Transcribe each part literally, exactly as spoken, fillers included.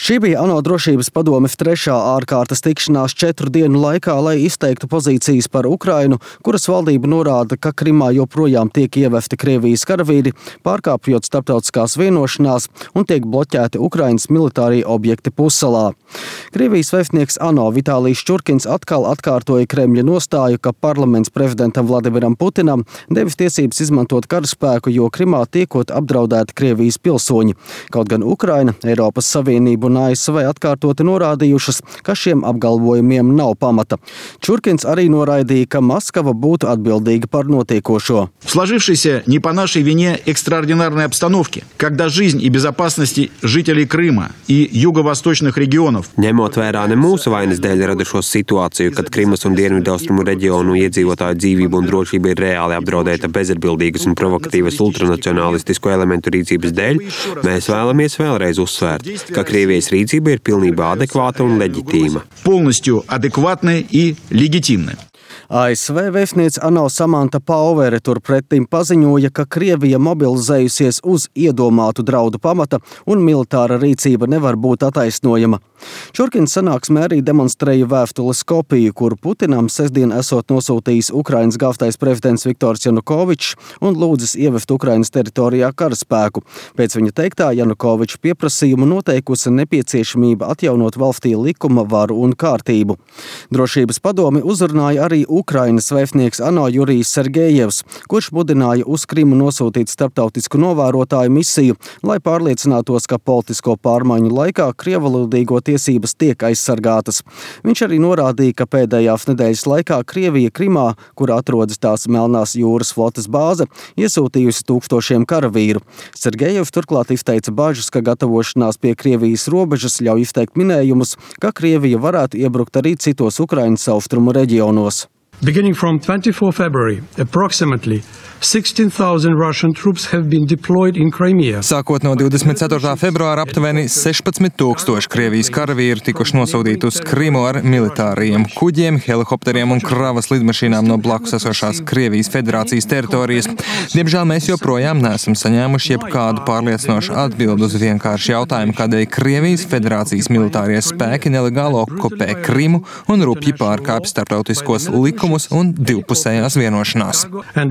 Šī bija ANO drošības padomes trešā ārkārtas tikšanās četru dienu laikā, lai izteiktu pozīcijas par Ukrainu, kuras valdība norāda, ka Krimā joprojām tiek ievesti Krievijas karavīri, pārkāpjot starptautiskās vienošanās un tiek bloķēti Ukrainas militārie objekti pussalā. Krievijas vēstnieks ANO Vitālijs Čurkins atkal atkārtoja Kremļa nostāju, ka parlaments prezidentam Vladimiram Putinam devis tiesības izmantot karaspēku, jo Krimā tiekot apdraudēti Krievijas pilsoņi. Kaut gan Ukraina, Eiropas Savienība un A S V atkārtoti norādījušas, ka šiem apgalvojumiem nav pamata. Čurkins arī noraidīja, ka Maskava būtu atbildīga par notiekošo. Сложившейся не по нашей вине экстраординарной обстановке, когда жизнь и безопасность жителей Крыма и юго-восточных регионов. Ņemot vērā ne mūsu vainas dēļ radušo situāciju, kad Krimas un Dienvidaustrumu reģionu iedzīvotāju dzīvību un drošība ir reāli apdraudēta bezatbildīgas un provokatīvas ultranacionālistisku elementu rīcības dēļ, mēs vēlamies vēlreiz uzsvērt, ka Krievijas rīcība ir pilnībā adekvāta un leģitīma. Полностью адекватны и легитимны. A S V vēstniece ANO Samanta Pauvere turpretim paziņoja, ka Krievija mobilizējusies uz iedomātu draudu pamata un militāra rīcība nevar būt attaisnojama. Čurkins sanāksmē arī demonstrēja vēstules kopiju, kur Putinam sestdien esot nosūtījis Ukrainas galvenais prezidents Viktors Janukovičs un lūdzis ievest Ukrainas teritorijā karaspēku. Pēc viņa teiktā Janukoviča pieprasījumu noteikusi nepieciešamība atjaunot valstī likuma varu un kārtību. Drošības padomi uzrunāja arī Ukrainas vēstnieks ANO Jurijs Sergejevs, kurš mudināja uz Krimu nosūtīt starptautisku novērotāju misiju, lai pārliecinātos, ka politisko pārmaiņu laikā krievalodīgo tiesības tiek aizsargātas. Viņš arī norādīja, ka pēdējās nedēļas laikā Krievija Krimā, kur atrodas tās Melnās jūras flotes bāze, iesūtījusi tūkstošiem karavīru. Sergejevs turklāt izteica bažas, ka gatavošanās pie Krievijas robežas ļauj izteikt minējumus, ka Krievija varētu iebrukt arī citos Ukrainas austrumu reģionos. Beginning from twenty-fourth of February, approximately sixteen thousand Russian troops have been deployed in Crimea. Sākot no divdesmit ceturtā februāra aptuveni sešpadsmit tūkstoši Krievijas karavīri tikuši nosūtīti uz Krimu ar militāriem kuģiem, helikopteriem un kravas lidmašīnām no blakus esošās Krievijas federācijas teritorijas. Diemžēl mēs joprojām neesam saņēmuši jebkādu pārliecinošu atbildi uz vienkāršu jautājumu, kādēļ Krievijas federācijas militārie spēki nelegāli okupē Krimu un rupji pārkāpj starptautiskos likumus un divpusējās vienošanās.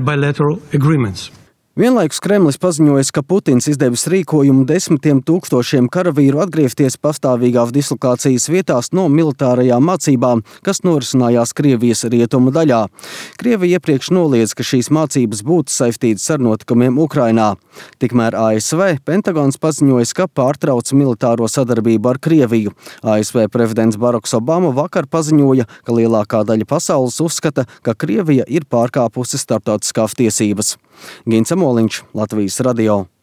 Vienlaikus Kremlis paziņojas, ka Putins izdevis rīkojumu desmitiem tūkstošiem karavīru atgriezties pastāvīgās dislokācijas vietās no militārajām mācībām, kas norisinājās Krievijas rietumu daļā. Krievija iepriekš noliedz, ka šīs mācības būtu saistītas ar notikumiem Ukrainā. Tikmēr A S V Pentagons paziņojas, ka pārtrauc militāro sadarbību ar Krieviju. A S V prezidents Baraks Obama vakar paziņoja, ka lielākā daļa pasaules uzskata, ka Krievija ir pārkāpusi starptautiskās tiesības. Gints Amoliņš, Latvijas radio.